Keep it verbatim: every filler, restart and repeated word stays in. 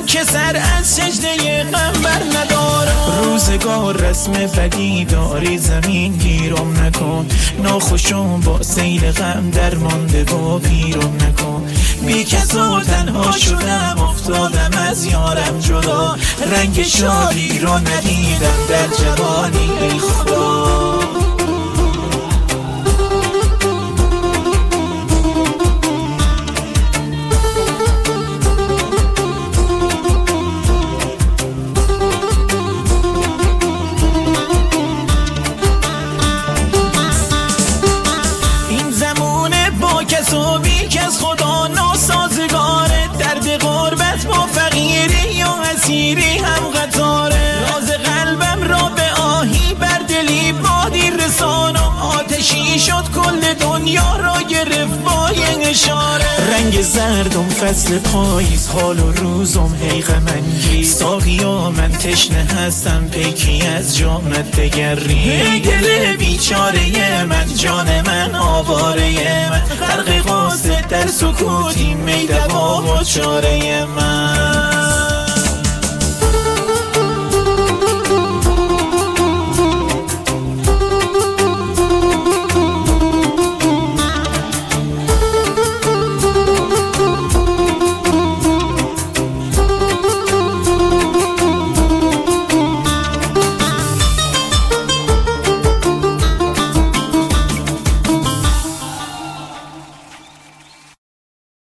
که سر از سجده غم بر ندارم. روزگار رسم بدی داری زمین گیرم نکن، ناخوشم با سیل غم در مانده و پیرم نکن. بی کس و تنها شدم افتادم از یارم جدا، رنگ شادی رو ندیدم در جوانی ای خدا. و بی کس خدا ناسازگاره، درد غربت با فقیری یا اسیری هم قطاره. راز قلبم را به آهی بر دلی بادی رسانم، آتشی شد کل دنیا را گرفت با یک اشاره. رنگ زردم فصل پاییز حال و روزم هی غم انگیز، ساقیا من تشنه هستم پیکی از جامت دگری. هی دل بیچاره من جان من آواره من، غرق قاصد در سکوتی میدوا و چاره من.